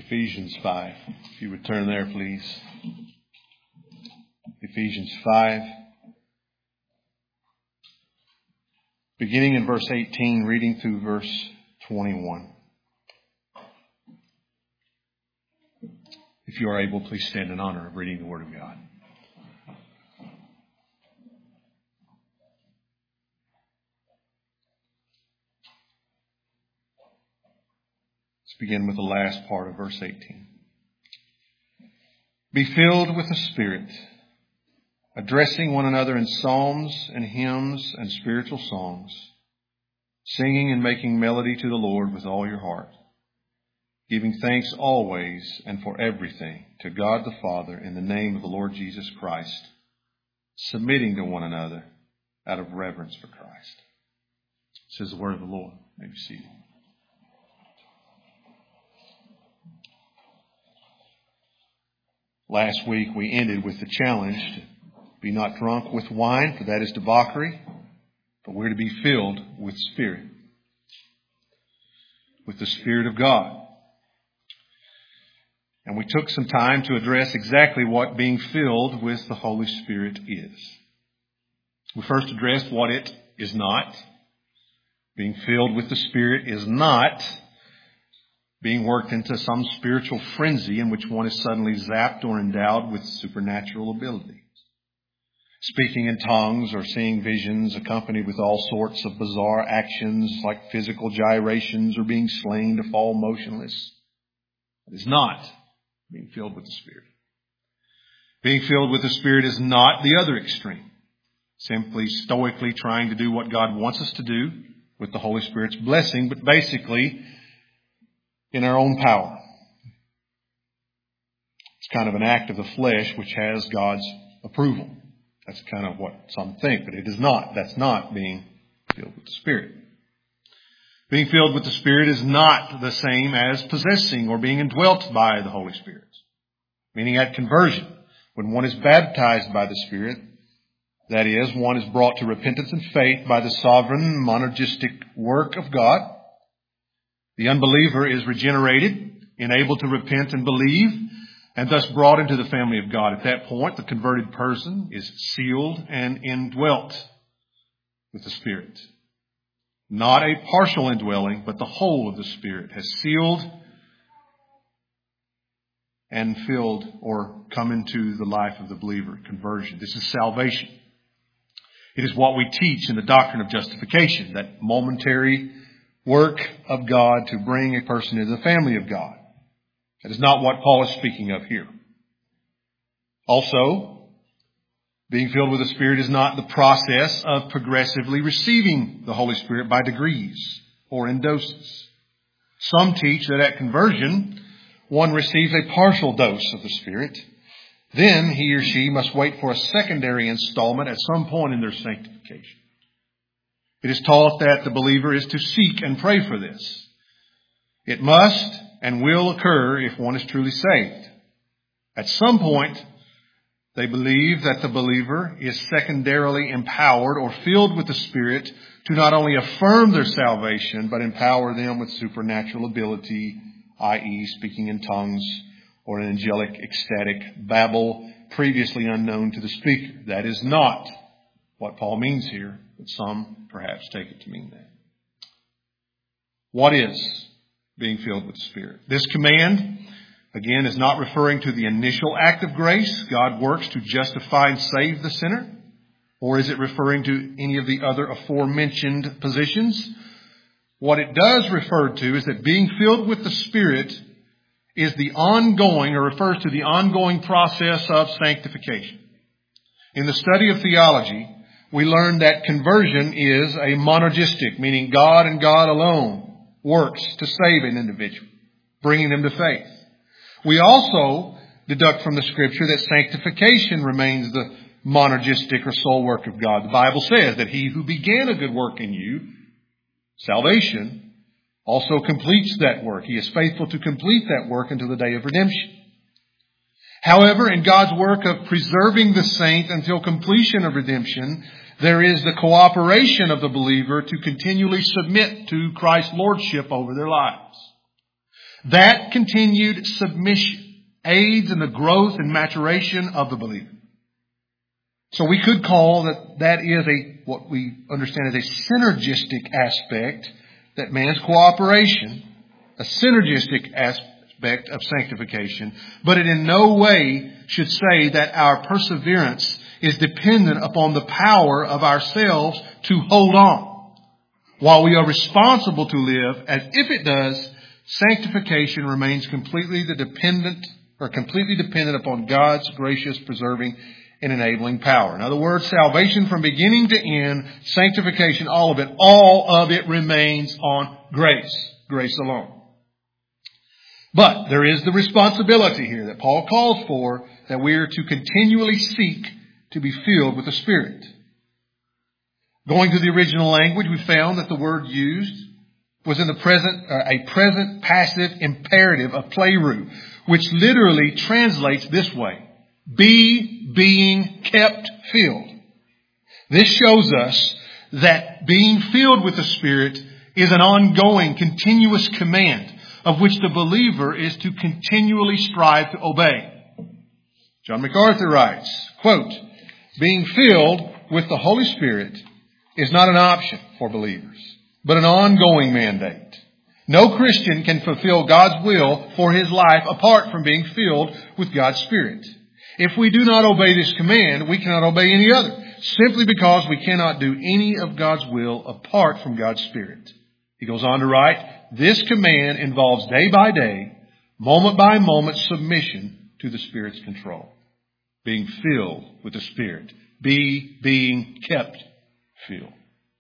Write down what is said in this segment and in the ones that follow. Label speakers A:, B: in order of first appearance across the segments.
A: Ephesians 5. If you would turn there, please. Ephesians 5. Beginning in verse 18, reading through verse 21. If you are able, please stand in honor of reading the Word of God. Let's begin with the last part of verse 18. Be filled with the Spirit, addressing one another in psalms and hymns and spiritual songs, singing and making melody to the Lord with all your heart, giving thanks always and for everything to God the Father in the name of the Lord Jesus Christ, submitting to one another out of reverence for Christ. This is the word of the Lord. May be seated. Last week we ended with the challenge to be not drunk with wine, for that is debauchery, but we're to be filled with Spirit, with the Spirit of God. And we took some time to address exactly what being filled with the Holy Spirit is. We first addressed what it is not. Being filled with the Spirit is not being worked into some spiritual frenzy in which one is suddenly zapped or endowed with supernatural abilities. Speaking in tongues or seeing visions accompanied with all sorts of bizarre actions like physical gyrations or being slain to fall motionless. It is not being filled with the Spirit. Being filled with the Spirit is not the other extreme. Simply stoically trying to do what God wants us to do with the Holy Spirit's blessing, but basically in our own power. It's kind of an act of the flesh which has God's approval. That's kind of what some think, but it is not. That's not being filled with the Spirit. Being filled with the Spirit is not the same as possessing or being indwelt by the Holy Spirit. Meaning at conversion, when one is baptized by the Spirit, that is, one is brought to repentance and faith by the sovereign monergistic work of God. The unbeliever is regenerated, enabled to repent and believe, and thus brought into the family of God. At that point, the converted person is sealed and indwelt with the Spirit. Not a partial indwelling, but the whole of the Spirit has sealed and filled or come into the life of the believer. Conversion. This is salvation. It is what we teach in the doctrine of justification, that momentary work of God to bring a person into the family of God. That is not what Paul is speaking of here. Also, being filled with the Spirit is not the process of progressively receiving the Holy Spirit by degrees or in doses. Some teach that at conversion, one receives a partial dose of the Spirit. Then he or she must wait for a secondary installment at some point in their sanctification. It is taught that the believer is to seek and pray for this. It must and will occur if one is truly saved. At some point, they believe that the believer is secondarily empowered or filled with the Spirit to not only affirm their salvation, but empower them with supernatural ability, i.e. speaking in tongues or an angelic ecstatic babble previously unknown to the speaker. That is not what Paul means here, but some perhaps take it to mean that. What is being filled with the Spirit? This command, again, is not referring to the initial act of grace. God works to justify and save the sinner. Or is it referring to any of the other aforementioned positions? What it does refer to is that being filled with the Spirit is the ongoing, or refers to the ongoing process of sanctification. In the study of theology, we learn that conversion is a monergistic, meaning God and God alone works to save an individual, bringing them to faith. We also deduct from the Scripture that sanctification remains the monergistic or sole work of God. The Bible says that he who began a good work in you, salvation, also completes that work. He is faithful to complete that work until the day of redemption. However, in God's work of preserving the saint until completion of redemption, there is the cooperation of the believer to continually submit to Christ's lordship over their lives. That continued submission aids in the growth and maturation of the believer. So we could call that is what we understand as a synergistic aspect, that man's cooperation, a synergistic aspect of sanctification, but it in no way should say that our perseverance is dependent upon the power of ourselves to hold on. While we are responsible to live as if it does, sanctification remains completely dependent upon God's gracious, preserving, and enabling power. In other words, salvation from beginning to end, sanctification, all of it remains on grace alone. But there is the responsibility here that Paul calls for, that we are to continually seek to be filled with the Spirit. Going to the original language, we found that the word used was in the present passive imperative of pleroo, which literally translates this way: be being kept filled. This shows us that being filled with the Spirit is an ongoing, continuous command of which the believer is to continually strive to obey. John MacArthur writes, quote, "Being filled with the Holy Spirit is not an option for believers, but an ongoing mandate. No Christian can fulfill God's will for his life apart from being filled with God's Spirit. If we do not obey this command, we cannot obey any other, simply because we cannot do any of God's will apart from God's Spirit." He goes on to write, "This command involves day by day, moment by moment submission to the Spirit's control." Being filled with the Spirit. Being kept filled.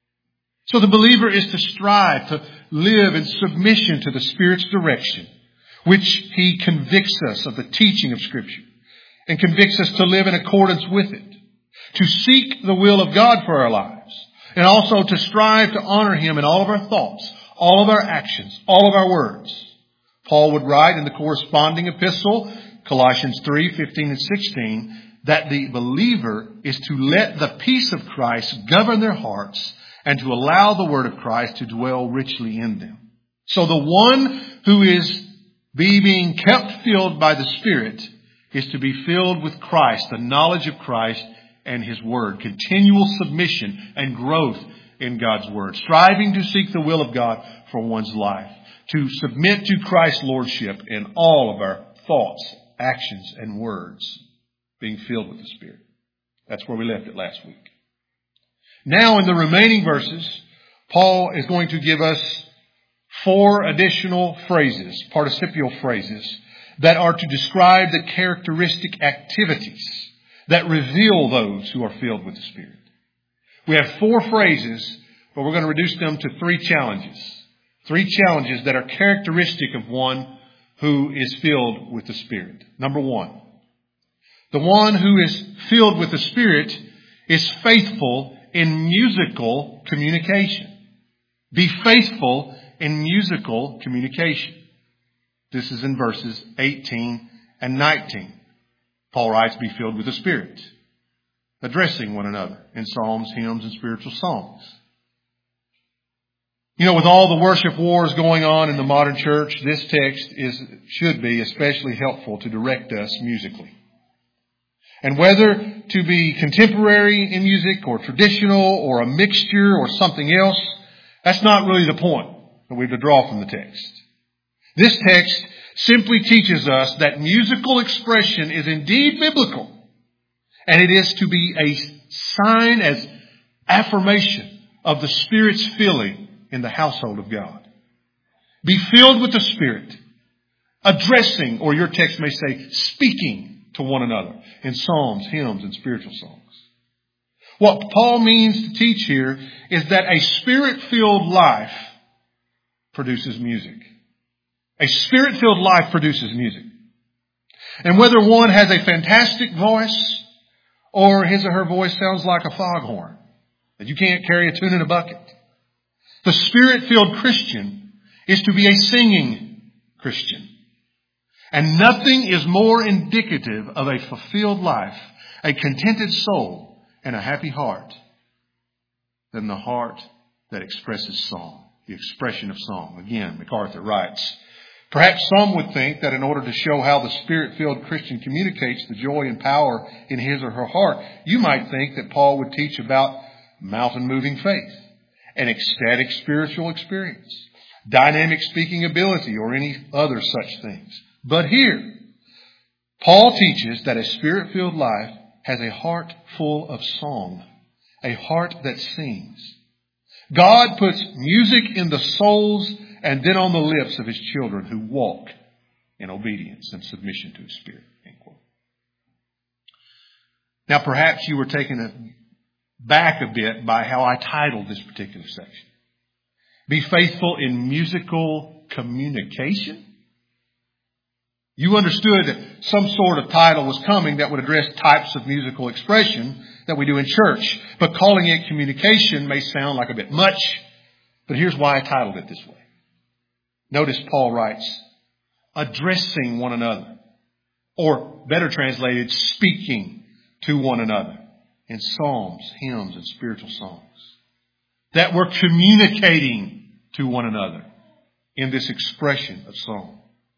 A: So the believer is to strive to live in submission to the Spirit's direction, which He convicts us of the teaching of Scripture and convicts us to live in accordance with it, to seek the will of God for our lives, and also to strive to honor Him in all of our thoughts, all of our actions, all of our words. Paul would write in the corresponding epistle, Colossians 3:15 and 16, that the believer is to let the peace of Christ govern their hearts and to allow the word of Christ to dwell richly in them. So the one who is being kept filled by the Spirit is to be filled with Christ, the knowledge of Christ and His Word, continual submission and growth in God's Word, striving to seek the will of God for one's life, to submit to Christ's Lordship in all of our thoughts, actions, and words, being filled with the Spirit. That's where we left it last week. Now in the remaining verses, Paul is going to give us 4 additional phrases, participial phrases, that are to describe the characteristic activities that reveal those who are filled with the Spirit. We have 4 phrases, but we're going to reduce them to 3 challenges. 3 challenges that are characteristic of one who is filled with the Spirit. Number 1, the one who is filled with the Spirit is faithful in musical communication. Be faithful in musical communication. This is in verses 18 and 19. Paul writes, be filled with the Spirit, addressing one another in psalms, hymns, and spiritual songs. You know, with all the worship wars going on in the modern church, this text should be especially helpful to direct us musically. And whether to be contemporary in music or traditional or a mixture or something else, that's not really the point that we're to draw from the text. This text simply teaches us that musical expression is indeed biblical, and it is to be a sign as affirmation of the Spirit's filling in the household of God. Be filled with the Spirit, addressing, or your text may say, speaking to one another in psalms, hymns, and spiritual songs. What Paul means to teach here is that a Spirit-filled life produces music. A Spirit-filled life produces music. And whether one has a fantastic voice or his or her voice sounds like a foghorn, that you can't carry a tune in a bucket, the Spirit-filled Christian is to be a singing Christian. And nothing is more indicative of a fulfilled life, a contented soul, and a happy heart than the heart that expresses song, the expression of song. Again, MacArthur writes, Perhaps some would think that in order to show how the Spirit-filled Christian communicates the joy and power in his or her heart, you might think that Paul would teach about mountain-moving faith, an ecstatic spiritual experience, dynamic speaking ability, or any other such things. But here, Paul teaches that a Spirit-filled life has a heart full of song, a heart that sings. God puts music in the souls and then on the lips of his children who walk in obedience and submission to his Spirit. End quote. Now perhaps you were taken back a bit by how I titled this particular section. Be faithful in musical communication. You understood that some sort of title was coming that would address types of musical expression that we do in church. But calling it communication may sound like a bit much. But here's why I titled it this way. Notice Paul writes, addressing one another. Or better translated, speaking to one another in psalms, hymns, and spiritual songs. That we're communicating to one another in this expression of song.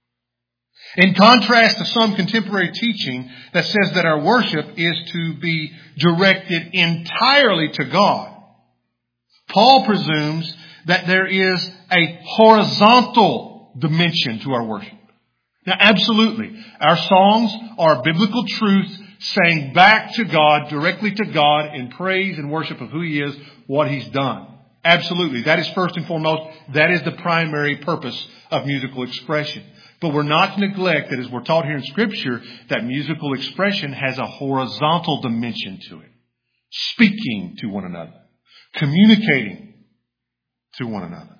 A: In contrast to some contemporary teaching that says that our worship is to be directed entirely to God, Paul presumes that there is a horizontal dimension to our worship. Now, absolutely, our songs are biblical truth saying back to God, directly to God in praise and worship of who He is, what He's done. Absolutely. That is first and foremost. That is the primary purpose of musical expression. But we're not to neglect that as we're taught here in Scripture, that musical expression has a horizontal dimension to it. Speaking to one another. Communicating to one another.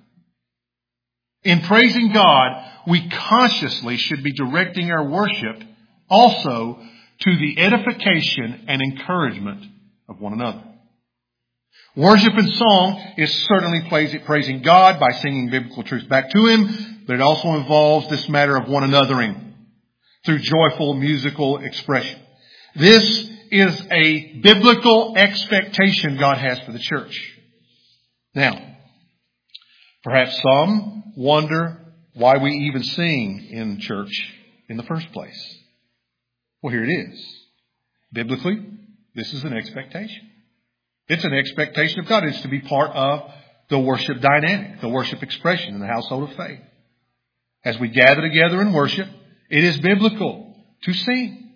A: In praising God, we consciously should be directing our worship also to the edification and encouragement of one another. Worship and song is certainly praising God by singing biblical truth back to Him, but it also involves this matter of one anothering through joyful musical expression. This is a biblical expectation God has for the church. Now, perhaps some wonder why we even sing in church in the first place. Well, here it is. Biblically, this is an expectation. It's an expectation of God. It's to be part of the worship dynamic, the worship expression in the household of faith. As we gather together in worship, it is biblical to sing.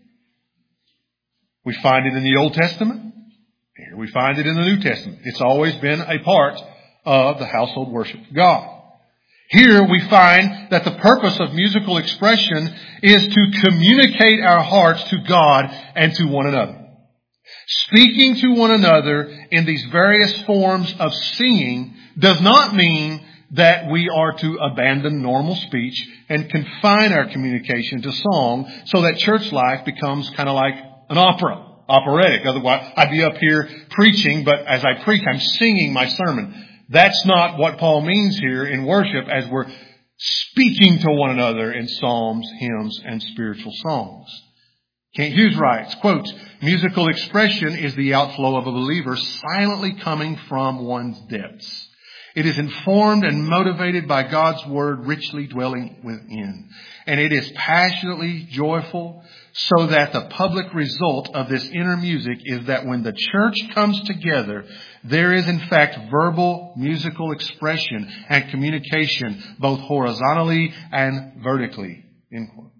A: We find it in the Old Testament. Here we find it in the New Testament. It's always been a part of the household worship of God. Here we find that the purpose of musical expression is to communicate our hearts to God and to one another. Speaking to one another in these various forms of singing does not mean that we are to abandon normal speech and confine our communication to song so that church life becomes kind of like an operatic. Otherwise, I'd be up here preaching, but as I preach, I'm singing my sermon. That's not what Paul means here in worship as we're speaking to one another in psalms, hymns, and spiritual songs. Kent Hughes writes, quote, musical expression is the outflow of a believer silently coming from one's depths. It is informed and motivated by God's Word richly dwelling within. And it is passionately joyful so that the public result of this inner music is that when the church comes together, there is in fact verbal musical expression and communication both horizontally and vertically. End quote.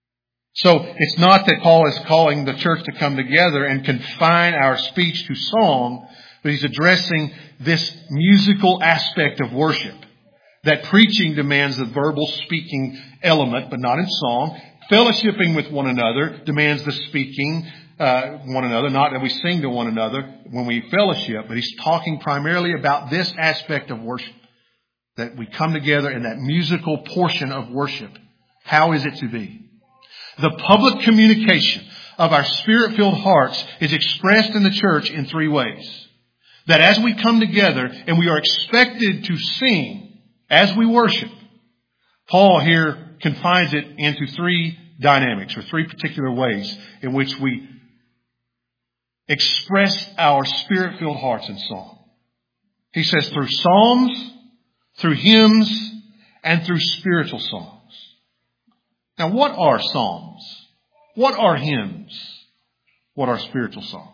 A: So it's not that Paul is calling the church to come together and confine our speech to song, but he's addressing this musical aspect of worship. That preaching demands the verbal speaking element, but not in song. Fellowshipping with one another demands the speaking one another, not that we sing to one another when we fellowship, but he's talking primarily about this aspect of worship. That we come together in that musical portion of worship. How is it to be? The public communication of our Spirit-filled hearts is expressed in the church in three ways. That as we come together and we are expected to sing as we worship, Paul here confines it into three dynamics or three particular ways in which we express our Spirit-filled hearts in song. He says through psalms, through hymns, and through spiritual songs. Now, what are psalms? What are hymns? What are spiritual songs?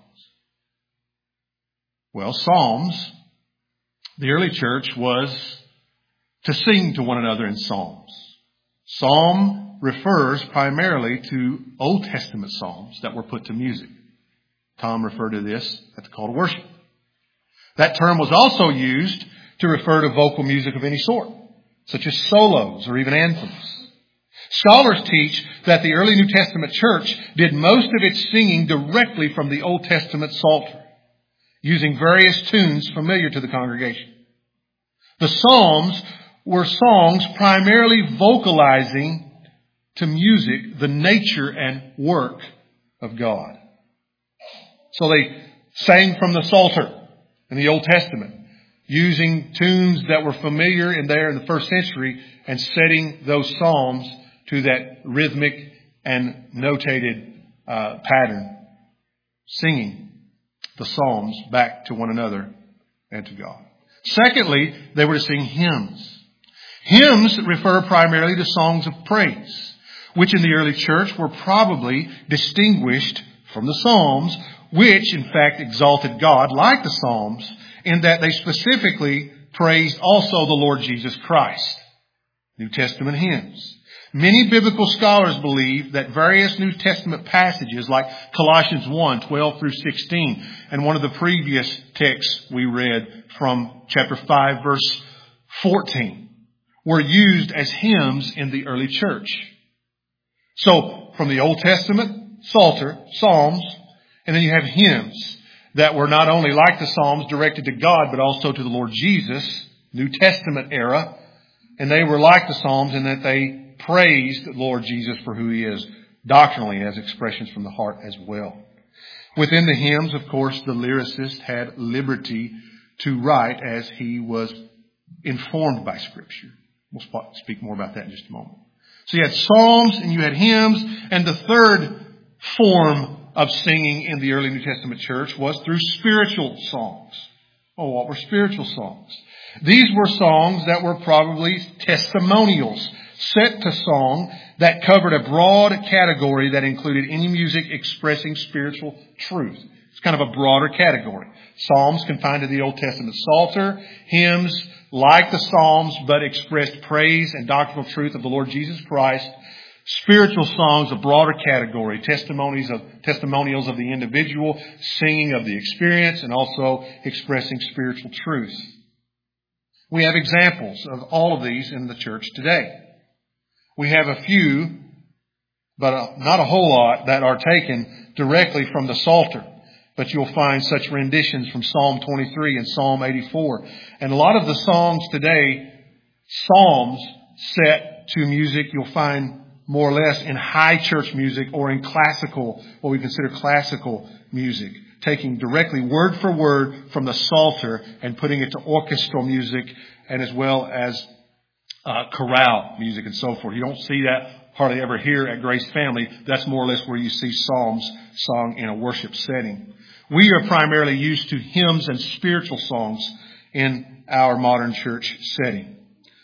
A: Well, psalms, the early church was to sing to one another in psalms. Psalm refers primarily to Old Testament psalms that were put to music. Tom referred to this at the call to worship. That term was also used to refer to vocal music of any sort, such as solos or even anthems. Scholars teach that the early New Testament church did most of its singing directly from the Old Testament Psalter, using various tunes familiar to the congregation. The Psalms were songs primarily vocalizing to music the nature and work of God. So they sang from the Psalter in the Old Testament, using tunes that were familiar in the first century and setting those psalms to that rhythmic and notated pattern, singing the psalms back to one another and to God. Secondly, they were to sing hymns. Hymns refer primarily to songs of praise, which in the early church were probably distinguished from the psalms, which in fact exalted God like the psalms, in that they specifically praised also the Lord Jesus Christ. New Testament hymns. Many biblical scholars believe that various New Testament passages like Colossians 1, 12 through 16, and one of the previous texts we read from chapter 5, verse 14, were used as hymns in the early church. So, from the Old Testament, Psalter, Psalms, and then you have hymns that were not only like the Psalms directed to God, but also to the Lord Jesus, New Testament era, and they were like the Psalms in that they praised the Lord Jesus for who He is, doctrinally as expressions from the heart as well. Within the hymns, of course, the lyricist had liberty to write as he was informed by Scripture. We'll speak more about that in just a moment. So you had psalms and you had hymns, and the third form of singing in the early New Testament church was through spiritual songs. Oh, what were spiritual songs? These were songs that were probably testimonials, set to song that covered a broad category that included any music expressing spiritual truth. It's kind of a broader category. Psalms confined to the Old Testament Psalter, hymns like the Psalms but expressed praise and doctrinal truth of the Lord Jesus Christ. Spiritual songs, a broader category, testimonials of the individual, singing of the experience, and also expressing spiritual truth. We have examples of all of these in the church today. We have a few, but not a whole lot, that are taken directly from the Psalter. But you'll find such renditions from Psalm 23 and Psalm 84. And a lot of the songs today, psalms set to music, you'll find more or less in high church music or in classical, what we consider classical music, taking directly word for word from the Psalter and putting it to orchestral music and as well as chorale music and so forth. You don't see that hardly ever here at Grace Family. That's more or less where you see psalms sung in a worship setting. We are primarily used to hymns and spiritual songs in our modern church setting.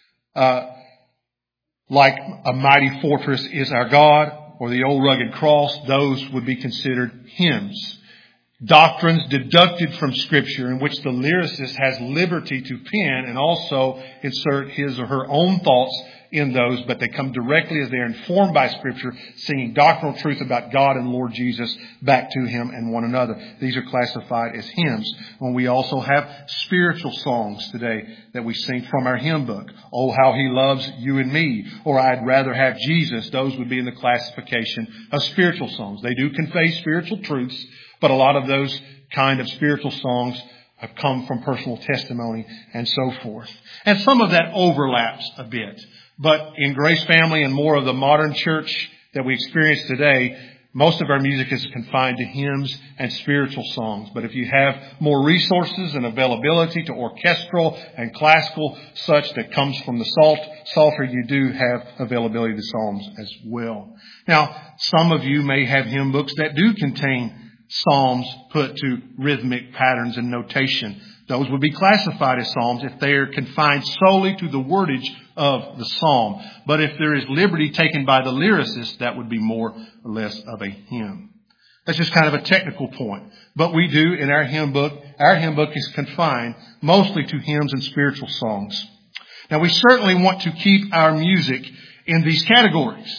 A: Like A Mighty Fortress Is Our God or The Old Rugged Cross, those would be considered hymns. Doctrines deducted from Scripture in which the lyricist has liberty to pen and also insert his or her own thoughts in those, but they come directly as they are informed by Scripture, singing doctrinal truth about God and Lord Jesus back to Him and one another. These are classified as hymns. When we also have spiritual songs today that we sing from our hymn book. Oh, how He loves you and me. Or I'd rather have Jesus. Those would be in the classification of spiritual songs. They do convey spiritual truths, but a lot of those kind of spiritual songs have come from personal testimony and so forth. And some of that overlaps a bit. But in Grace Family and more of the modern church that we experience today, most of our music is confined to hymns and spiritual songs. But if you have more resources and availability to orchestral and classical such that comes from the Psalter, you do have availability to psalms as well. Now, some of you may have hymn books that do contain psalms put to rhythmic patterns and notation Those would be classified as psalms if they are confined solely to the wordage of the psalm. But if there is liberty taken by the lyricist, that would be more or less of a hymn. That's just kind of a technical point. But we do in our hymn book is confined mostly to hymns and spiritual songs. Now we certainly want to keep our music in these categories.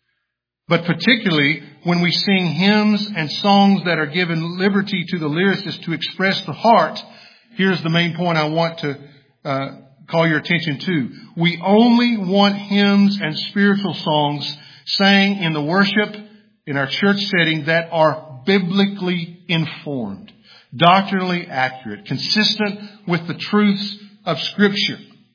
A: But particularly when we sing hymns and songs that are given liberty to the lyricist to express the heart, here's the main point I want to call your attention to. We only want hymns and spiritual songs sang in the worship in our church setting that are biblically informed, doctrinally accurate, consistent with the truths of Scripture.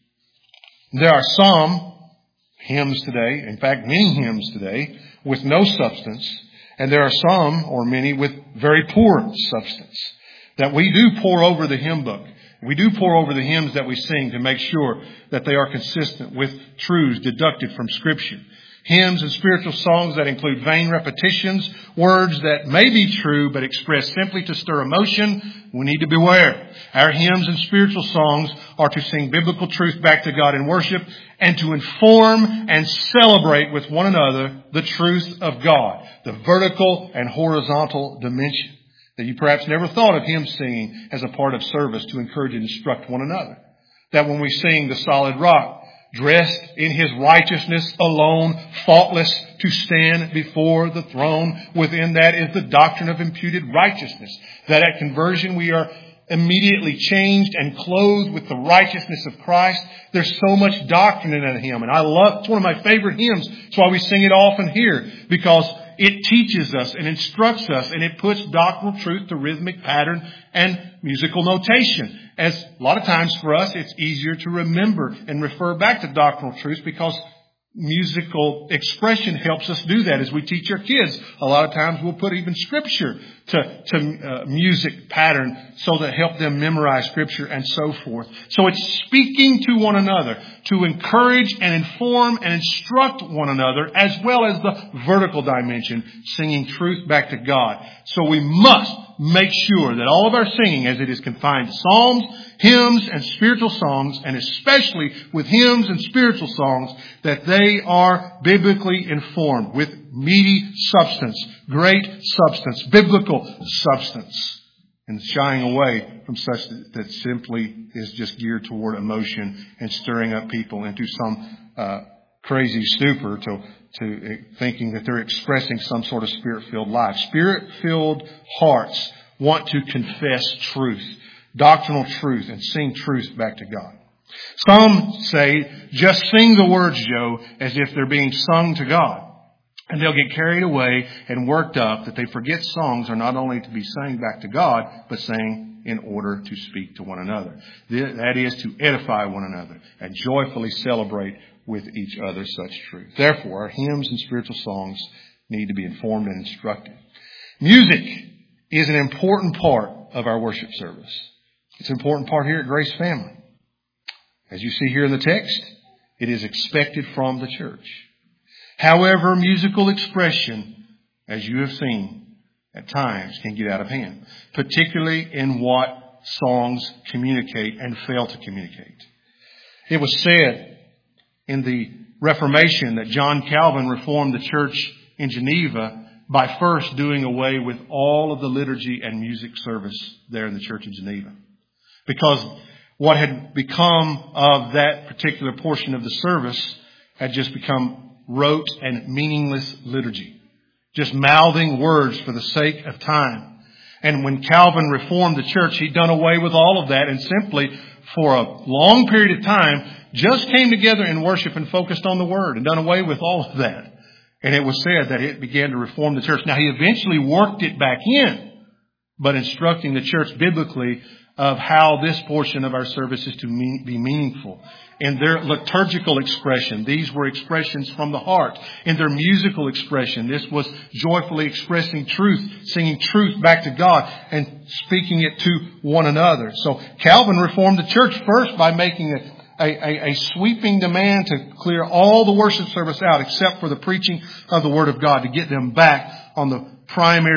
A: There are some hymns today, in fact many hymns today, with no substance, and there are some or many with very poor substance that we do pour over the hymn book. We do pour over the hymns that we sing to make sure that they are consistent with truths deducted from Scripture. Hymns and spiritual songs that include vain repetitions, words that may be true but expressed simply to stir emotion, we need to beware. Our hymns and spiritual songs are to sing biblical truth back to God in worship and to inform and celebrate with one another the truth of God, the vertical and horizontal dimension that you perhaps never thought of hymn singing as a part of service to encourage and instruct one another. That when we sing the solid rock, dressed in His righteousness alone, faultless to stand before the throne. Within that is the doctrine of imputed righteousness. That at conversion we are immediately changed and clothed with the righteousness of Christ. There's so much doctrine in that hymn. And it's one of my favorite hymns. That's why we sing it often here. Because it teaches us and instructs us and it puts doctrinal truth to rhythmic pattern and musical notation. As a lot of times for us, it's easier to remember and refer back to doctrinal truths because musical expression helps us do that as we teach our kids. A lot of times we'll put even Scripture to music pattern so that help them memorize Scripture and so forth. So it's speaking to one another to encourage and inform and instruct one another as well as the vertical dimension, singing truth back to God. So we must make sure that all of our singing, as it is confined to psalms, hymns, and spiritual songs, and especially with hymns and spiritual songs, that they are biblically informed with meaty substance, great substance, biblical substance, and shying away from such that simply is just geared toward emotion and stirring up people into some crazy stupor to thinking that they're expressing some sort of Spirit-filled life. Spirit-filled hearts want to confess truth, doctrinal truth, and sing truth back to God. Some say, just sing the words, Joe, as if they're being sung to God. And they'll get carried away and worked up that they forget songs are not only to be sang back to God, but sang in order to speak to one another. That is to edify one another and joyfully celebrate with each other such truth. Therefore, our hymns and spiritual songs need to be informed and instructed. Music is an important part of our worship service. It's an important part here at Grace Family. As you see here in the text, it is expected from the church. However, musical expression, as you have seen, at times can get out of hand, particularly in what songs communicate and fail to communicate. It was said in the Reformation that John Calvin reformed the church in Geneva by first doing away with all of the liturgy and music service there in the church of Geneva. Because what had become of that particular portion of the service had just become rote and meaningless liturgy. Just mouthing words for the sake of time. And when Calvin reformed the church, he'd done away with all of that and simply, for a long period of time, just came together in worship and focused on the Word and done away with all of that. And it was said that it began to reform the church. Now, he eventually worked it back in, but instructing the church biblically of how this portion of our service is to be meaningful. In their liturgical expression, these were expressions from the heart. In their musical expression, this was joyfully expressing truth, singing truth back to God and speaking it to one another. So Calvin reformed the church first by making a sweeping demand to clear all the worship service out except for the preaching of the Word of God, to get them back on the primary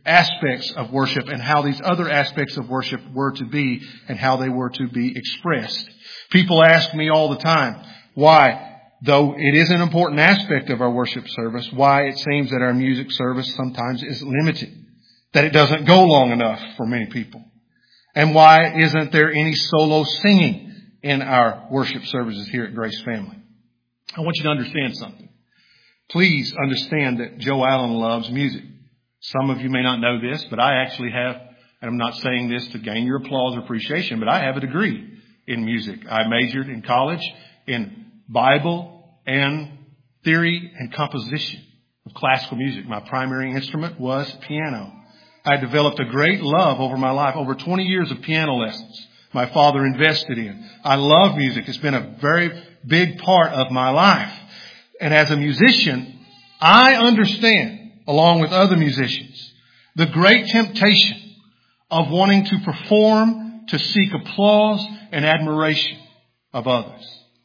A: aspects of worship and how these other aspects of worship were to be and how they were to be expressed. People ask me all the time why, though it is an important aspect of our worship service, why it seems that our music service sometimes is limited, that it doesn't go long enough for many people. And why isn't there any solo singing in our worship services here at Grace Family? I want you to understand something. Please understand that Joe Allen loves music. Some of you may not know this, but I actually have, and I'm not saying this to gain your applause or appreciation, but I have a degree in music. I majored in college in Bible and theory and composition of classical music. My primary instrument was piano. I developed a great love over my life, over 20 years of piano lessons my father invested in. I love music. It's been a very big part of my life. And as a musician, I understand, along with other musicians, the great temptation of wanting to perform to seek applause and admiration of others.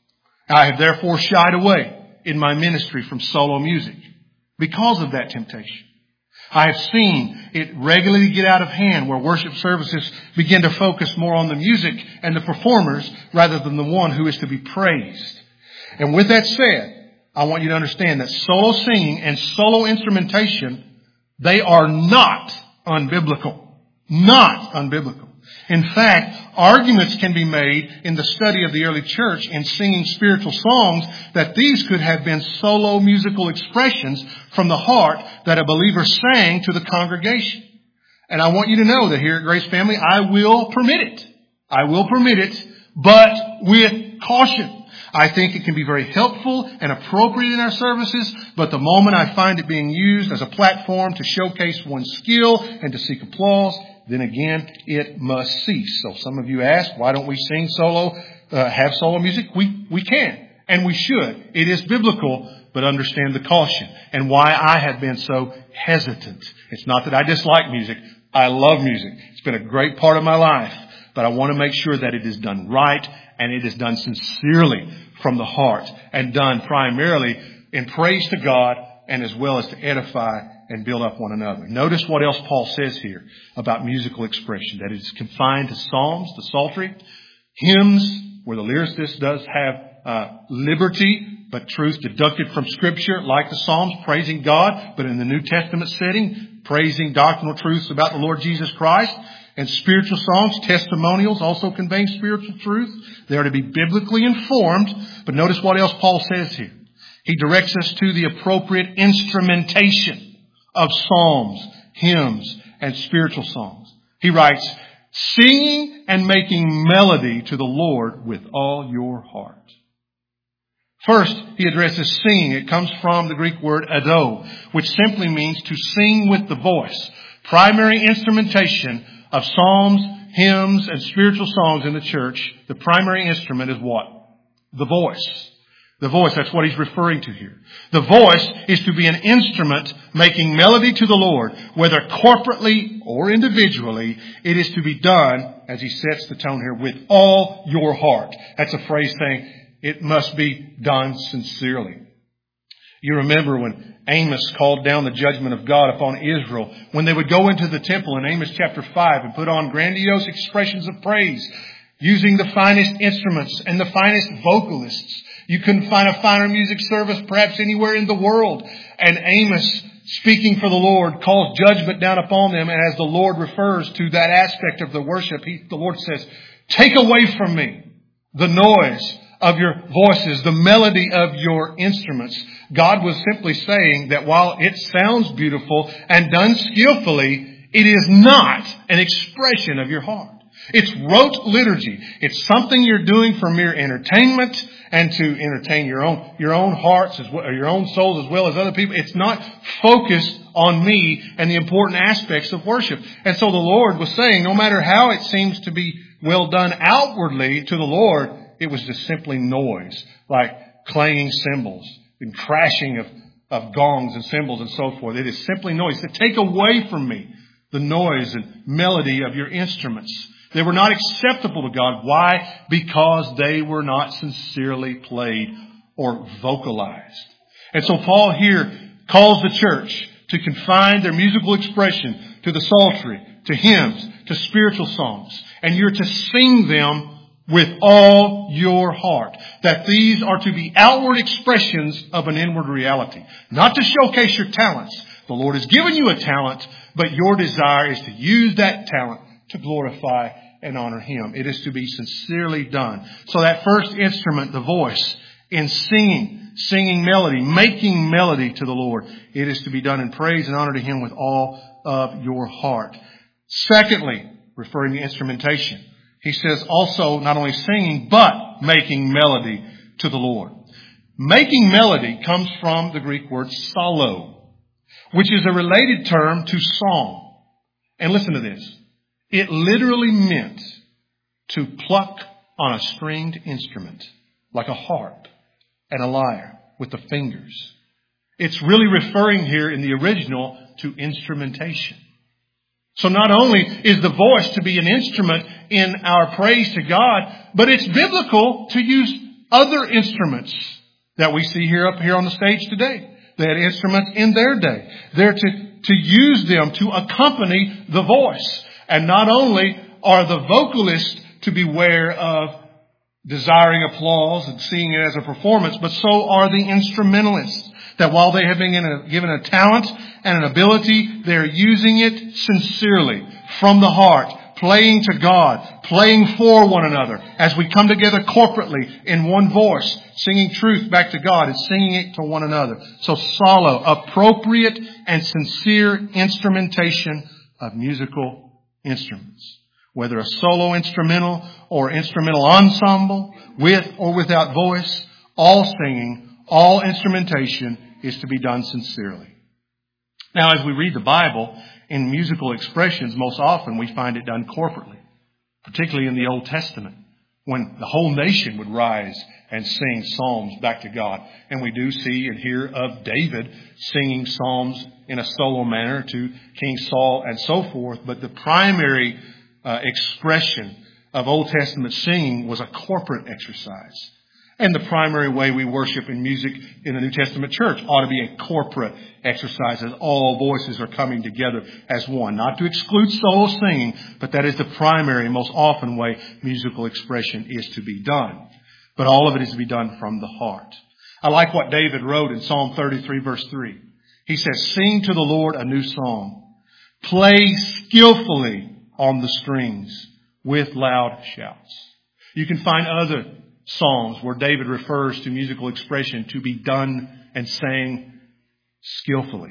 A: I have therefore shied away in my ministry from solo music because of that temptation. I have seen it regularly get out of hand where worship services begin to focus more on the music and the performers rather than the one who is to be praised. And with that said, I want you to understand that solo singing and solo instrumentation, they are not unbiblical. Not unbiblical. In fact, arguments can be made in the study of the early church in singing spiritual songs that these could have been solo musical expressions from the heart that a believer sang to the congregation. And I want you to know that here at Grace Family, I will permit it. I will permit it, but with caution. I think it can be very helpful and appropriate in our services, but the moment I find it being used as a platform to showcase one's skill and to seek applause, then again, it must cease. So some of you ask, why don't we sing solo, have solo music? We can, and we should. It is biblical, but understand the caution and why I have been so hesitant. It's not that I dislike music. I love music. It's been a great part of my life, but I want to make sure that it is done right and it is done sincerely from the heart and done primarily in praise to God and as well as to edify and build up one another. Notice what else Paul says here about musical expression, that it is confined to psalms, the psaltery, hymns, where the lyricist does have liberty, but truth deducted from Scripture, like the Psalms, praising God, but in the New Testament setting, praising doctrinal truths about the Lord Jesus Christ, and spiritual songs, testimonials, also conveying spiritual truth. They are to be biblically informed, but notice what else Paul says here. He directs us to the appropriate instrumentation of psalms, hymns, and spiritual songs. He writes, singing and making melody to the Lord with all your heart. First, he addresses singing. It comes from the Greek word ado, which simply means to sing with the voice. Primary instrumentation of psalms, hymns, and spiritual songs in the church, the primary instrument is what? The voice. The voice, that's what he's referring to here. The voice is to be an instrument making melody to the Lord, whether corporately or individually. It is to be done, as he sets the tone here, with all your heart. That's a phrase saying it must be done sincerely. You remember when Amos called down the judgment of God upon Israel, when they would go into the temple in Amos chapter 5 and put on grandiose expressions of praise, using the finest instruments and the finest vocalists. You couldn't find a finer music service perhaps anywhere in the world. And Amos, speaking for the Lord, calls judgment down upon them. And as the Lord refers to that aspect of the worship, the Lord says, take away from me the noise of your voices, the melody of your instruments. God was simply saying that while it sounds beautiful and done skillfully, it is not an expression of your heart. It's rote liturgy. It's something you're doing for mere entertainment and to entertain your own hearts as well, or your own souls as well as other people. It's not focused on me and the important aspects of worship. And so the Lord was saying, no matter how it seems to be well done outwardly to the Lord, it was just simply noise, like clanging cymbals and crashing of gongs and cymbals and so forth. It is simply noise. To take away from me the noise and melody of your instruments. They were not acceptable to God. Why? Because they were not sincerely played or vocalized. And so Paul here calls the church to confine their musical expression to the psaltery, to hymns, to spiritual songs. And you're to sing them with all your heart. That these are to be outward expressions of an inward reality. Not to showcase your talents. The Lord has given you a talent, but your desire is to use that talent to glorify and honor Him. It is to be sincerely done. So that first instrument, the voice, in singing melody, making melody to the Lord, it is to be done in praise and honor to Him with all of your heart. Secondly, referring to instrumentation, he says also not only singing, but making melody to the Lord. Making melody comes from the Greek word psallo, which is a related term to song. And listen to this. It literally meant to pluck on a stringed instrument, like a harp and a lyre with the fingers. It's really referring here in the original to instrumentation. So not only is the voice to be an instrument in our praise to God, but it's biblical to use other instruments that we see here up here on the stage today. They had instruments in their day. They're to use them to accompany the voice. And not only are the vocalists to beware of desiring applause and seeing it as a performance, but so are the instrumentalists. That while they have been given a talent and an ability, they're using it sincerely, from the heart, playing to God, playing for one another, as we come together corporately in one voice, singing truth back to God and singing it to one another. So psallo, appropriate and sincere instrumentation of musical instruments. Whether a solo instrumental or instrumental ensemble, with or without voice, all singing, all instrumentation is to be done sincerely. Now, as we read the Bible in musical expressions, most often we find it done corporately, particularly in the Old Testament, when the whole nation would rise and sing psalms back to God. And we do see and hear of David singing psalms in a solo manner to King Saul and so forth. But the primary expression of Old Testament singing was a corporate exercise. And the primary way we worship in music in the New Testament church ought to be a corporate exercise as all voices are coming together as one. Not to exclude solo singing, but that is the primary and most often way musical expression is to be done. But all of it is to be done from the heart. I like what David wrote in Psalm 33 verse 3. He says, "Sing to the Lord a new song. Play skillfully on the strings with loud shouts." You can find other Psalms where David refers to musical expression to be done and sang skillfully.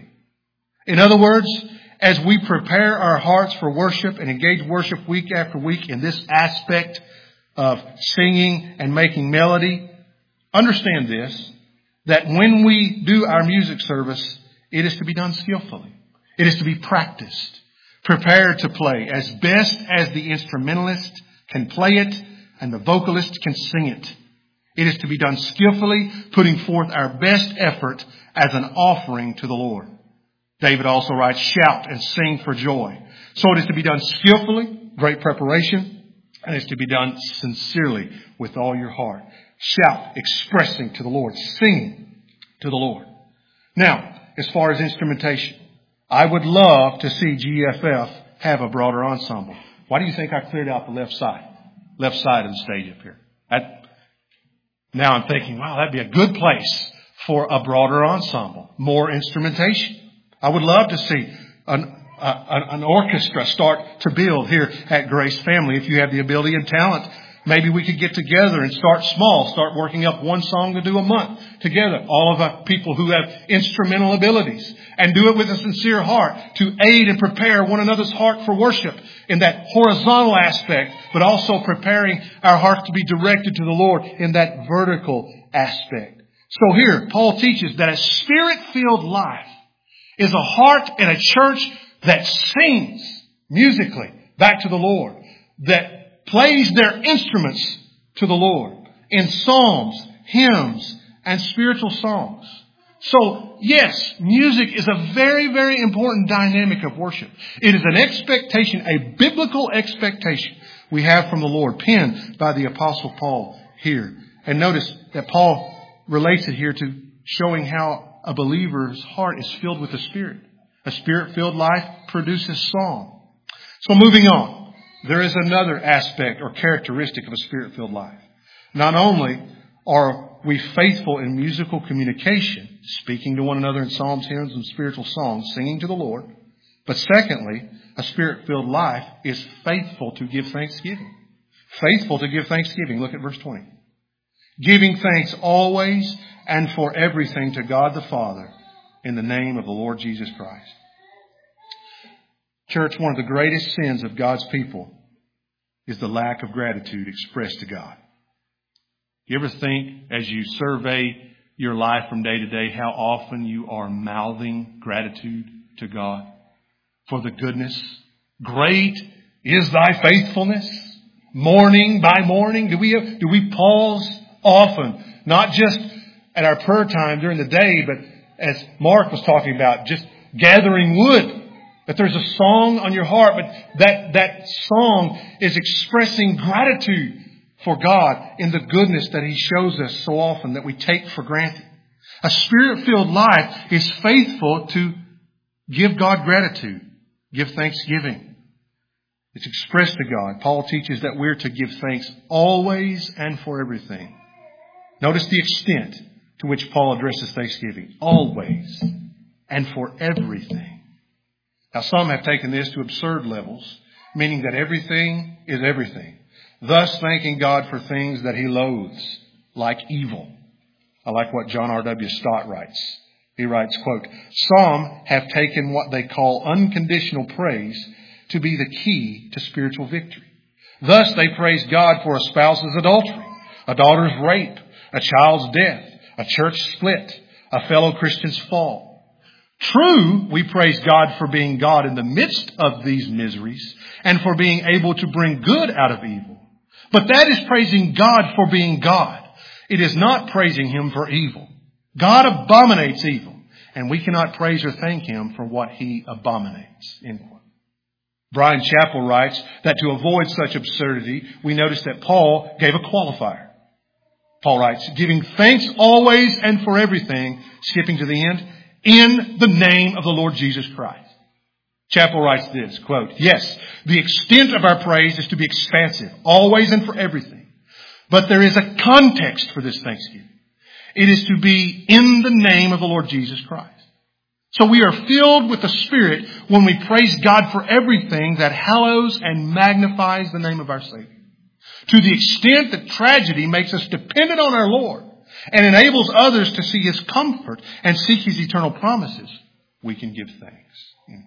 A: In other words, as we prepare our hearts for worship and engage worship week after week in this aspect of singing and making melody, understand this, that when we do our music service, it is to be done skillfully. It is to be practiced, prepared to play as best as the instrumentalist can play it and the vocalist can sing it. It is to be done skillfully, putting forth our best effort as an offering to the Lord. David also writes, "Shout and sing for joy." So it is to be done skillfully, great preparation, and it is to be done sincerely with all your heart. Shout, expressing to the Lord, singing to the Lord. Now, as far as instrumentation, I would love to see GFF have a broader ensemble. Why do you think I cleared out the left side of the stage up here? Now I'm thinking, wow, that'd be a good place for a broader ensemble, more instrumentation. I would love to see an orchestra start to build here at Grace Family. If you have the ability and talent, maybe we could get together and start small, start working up one song to do a month together. All of our people who have instrumental abilities, and do it with a sincere heart to aid and prepare one another's heart for worship in that horizontal aspect, but also preparing our hearts to be directed to the Lord in that vertical aspect. So here, Paul teaches that a spirit-filled life is a heart and a church that sings musically back to the Lord, that plays their instruments to the Lord in psalms, hymns, and spiritual songs. So, yes, music is a very, very important dynamic of worship. It is an expectation, a biblical expectation we have from the Lord, penned by the Apostle Paul here. And notice that Paul relates it here to showing how a believer's heart is filled with the Spirit. A Spirit-filled life produces song. So moving on, there is another aspect or characteristic of a Spirit-filled life. Not only are we faithful in musical communication, speaking to one another in psalms, hymns, and spiritual songs, singing to the Lord, but secondly, a Spirit-filled life is faithful to give thanksgiving. Faithful to give thanksgiving. Look at verse 20. Giving thanks always and for everything to God the Father in the name of the Lord Jesus Christ. Church, one of the greatest sins of God's people is the lack of gratitude expressed to God. You ever think, as you survey your life from day to day, how often you are mouthing gratitude to God for the goodness? Great is thy faithfulness. Morning by morning. Do we pause often? Not just at our prayer time during the day, but as Mark was talking about, just gathering wood. That there's a song on your heart, but that song is expressing gratitude for God in the goodness that He shows us so often that we take for granted. A Spirit-filled life is faithful to give God gratitude, give thanksgiving. It's expressed to God. Paul teaches that we're to give thanks always and for everything. Notice the extent to which Paul addresses thanksgiving. Always and for everything. Now, some have taken this to absurd levels, meaning that everything is everything. Thus thanking God for things that He loathes, like evil. I like what John R.W. Stott writes. He writes, quote, some have taken what they call unconditional praise to be the key to spiritual victory. Thus they praise God for a spouse's adultery, a daughter's rape, a child's death, a church split, a fellow Christian's fall. True, we praise God for being God in the midst of these miseries and for being able to bring good out of evil. But that is praising God for being God. It is not praising Him for evil. God abominates evil, and we cannot praise or thank Him for what He abominates. End quote. Brian Chappell writes that to avoid such absurdity, we notice that Paul gave a qualifier. Paul writes, giving thanks always and for everything, skipping to the end, in the name of the Lord Jesus Christ. Chappell writes this, quote, yes, the extent of our praise is to be expansive, always and for everything. But there is a context for this thanksgiving. It is to be in the name of the Lord Jesus Christ. So we are filled with the Spirit when we praise God for everything that hallows and magnifies the name of our Savior. To the extent that tragedy makes us dependent on our Lord and enables others to see His comfort and seek His eternal promises, we can give thanks.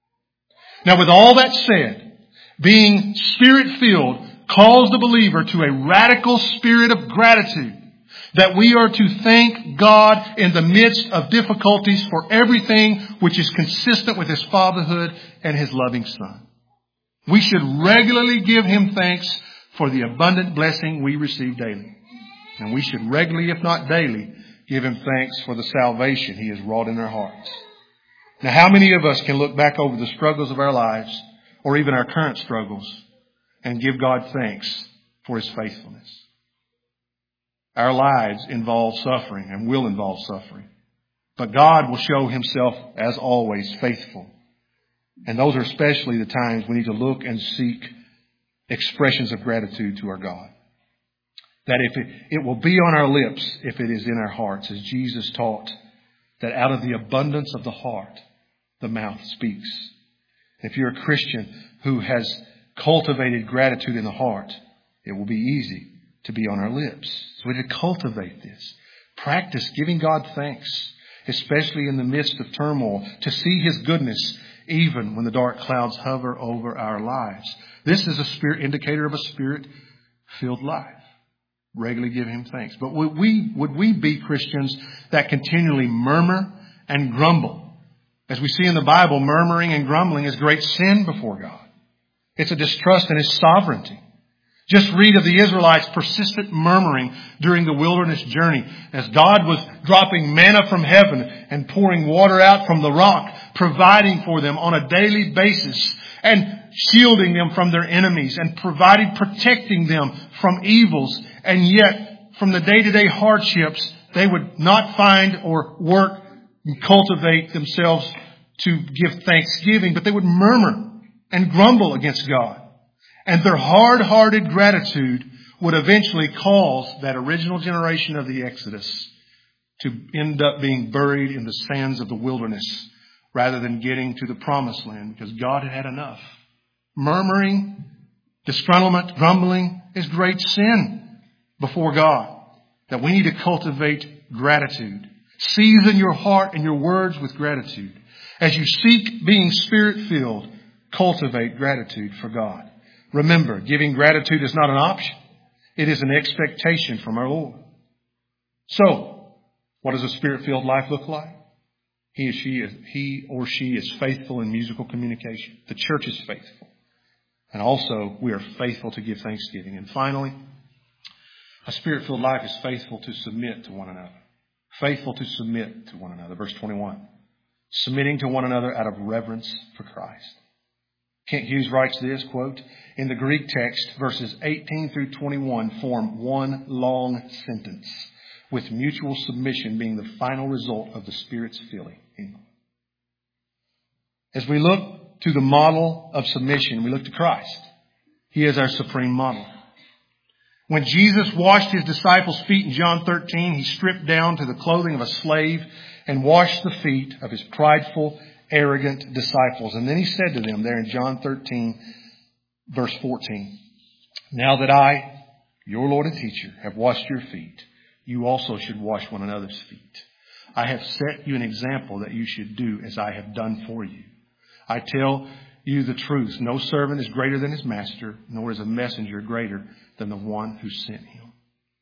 A: Now, with all that said, being Spirit-filled calls the believer to a radical spirit of gratitude, that we are to thank God in the midst of difficulties for everything which is consistent with His fatherhood and His loving Son. We should regularly give Him thanks for the abundant blessing we receive daily. And we should regularly, if not daily, give Him thanks for the salvation He has wrought in our hearts. Now, how many of us can look back over the struggles of our lives, or even our current struggles, and give God thanks for His faithfulness? Our lives involve suffering and will involve suffering. But God will show Himself, as always, faithful. And those are especially the times we need to look and seek expressions of gratitude to our God. That if it will be on our lips, if it is in our hearts, as Jesus taught, that out of the abundance of the heart, the mouth speaks. If you're a Christian who has cultivated gratitude in the heart, it will be easy to be on our lips. So we need to cultivate this. Practice giving God thanks, especially in the midst of turmoil, to see His goodness even when the dark clouds hover over our lives. This is a spirit indicator of a Spirit-filled life. Regularly give Him thanks. But would we be Christians that continually murmur and grumble? As we see in the Bible, murmuring and grumbling is great sin before God. It's a distrust in His sovereignty. Just read of the Israelites' persistent murmuring during the wilderness journey as God was dropping manna from heaven and pouring water out from the rock, providing for them on a daily basis and shielding them from their enemies and protecting them from evils. And yet, from the day-to-day hardships, they would not find or work and cultivate themselves to give thanksgiving, but they would murmur and grumble against God. And their hard-hearted gratitude would eventually cause that original generation of the Exodus to end up being buried in the sands of the wilderness rather than getting to the promised land because God had had enough. Murmuring, disgruntlement, grumbling is great sin before God. That we need to cultivate gratitude. Season your heart and your words with gratitude. As you seek being Spirit-filled, cultivate gratitude for God. Remember, giving gratitude is not an option. It is an expectation from our Lord. So, what does a Spirit-filled life look like? He or she is faithful in musical communication. The church is faithful. And also, we are faithful to give thanksgiving. And finally, a Spirit-filled life is faithful to submit to one another. Faithful to submit to one another. Verse 21. Submitting to one another out of reverence for Christ. Kent Hughes writes this, quote, in the Greek text, verses 18 through 21 form one long sentence, with mutual submission being the final result of the Spirit's filling. As we look to the model of submission, we look to Christ. He is our supreme model. When Jesus washed his disciples' feet in John 13, he stripped down to the clothing of a slave and washed the feet of his prideful, arrogant disciples. And then he said to them there in John 13, verse 14, now that I, your Lord and teacher, have washed your feet, you also should wash one another's feet. I have set you an example that you should do as I have done for you. I tell you the truth. No servant is greater than his master, nor is a messenger greater than the one who sent him.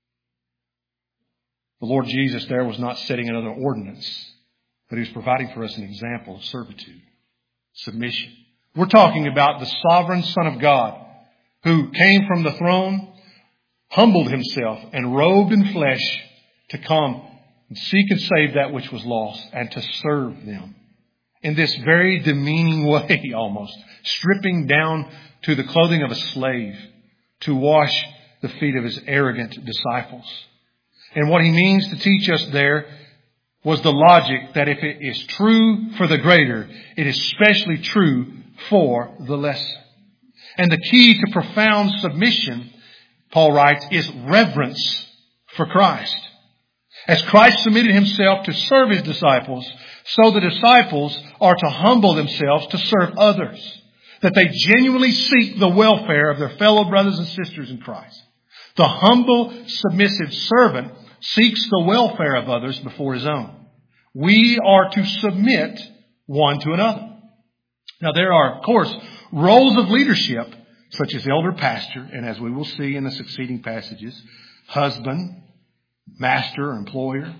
A: The Lord Jesus there was not setting another ordinance, but he was providing for us an example of servitude, submission. We're talking about the sovereign Son of God who came from the throne, humbled himself, and robed in flesh to come and seek and save that which was lost and to serve them. In this very demeaning way almost, stripping down to the clothing of a slave to wash the feet of his arrogant disciples. And what he means to teach us there was the logic that if it is true for the greater, it is especially true for the lesser. And the key to profound submission, Paul writes, is reverence for Christ. As Christ submitted himself to serve his disciples, so the disciples are to humble themselves to serve others. That they genuinely seek the welfare of their fellow brothers and sisters in Christ. The humble, submissive servant seeks the welfare of others before his own. We are to submit one to another. Now there are, of course, roles of leadership, such as elder pastor, and as we will see in the succeeding passages, husband, master, or employer.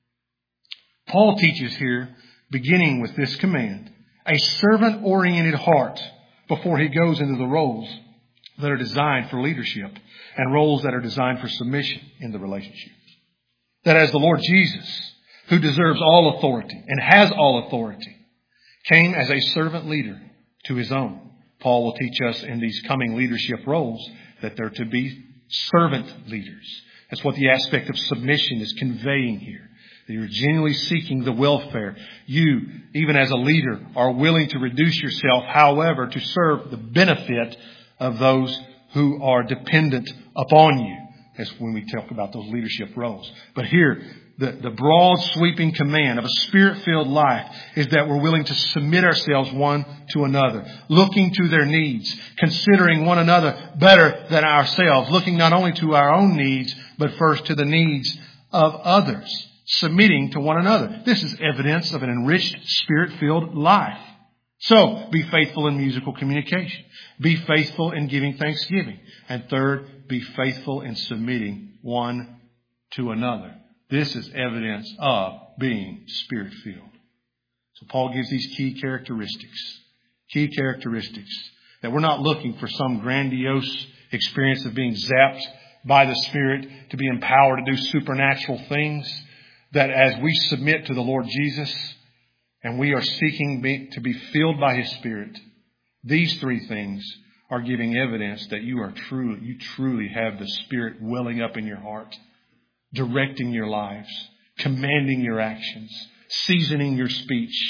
A: Paul teaches here, beginning with this command, a servant-oriented heart before he goes into the roles that are designed for leadership and roles that are designed for submission in the relationship. That as the Lord Jesus, who deserves all authority and has all authority, came as a servant leader to his own, Paul will teach us in these coming leadership roles that they're to be servant leaders. That's what the aspect of submission is conveying here. That you're genuinely seeking the welfare. You, even as a leader, are willing to reduce yourself, however, to serve the benefit of those who are dependent upon you. That's when we talk about those leadership roles. But here, the broad sweeping command of a Spirit-filled life is that we're willing to submit ourselves one to another, looking to their needs, considering one another better than ourselves, looking not only to our own needs, but first to the needs of others, submitting to one another. This is evidence of an enriched, Spirit-filled life. So, be faithful in musical communication. Be faithful in giving thanksgiving. And third, be faithful in submitting one to another. This is evidence of being Spirit-filled. So Paul gives these key characteristics that we're not looking for some grandiose experience of being zapped by the Spirit to be empowered to do supernatural things. That as we submit to the Lord Jesus and we are seeking to be filled by His Spirit, these three things are giving evidence that you truly have the Spirit welling up in your heart, directing your lives, commanding your actions, seasoning your speech,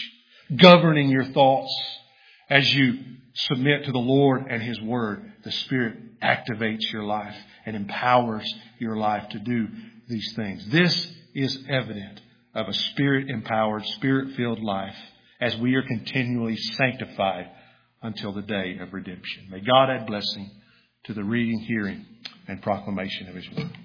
A: governing your thoughts. As you submit to the Lord and His Word, the Spirit activates your life and empowers your life to do these things. This is evident of a Spirit-empowered, Spirit-filled life as we are continually sanctified until the day of redemption. May God add blessing to the reading, hearing, and proclamation of His Word.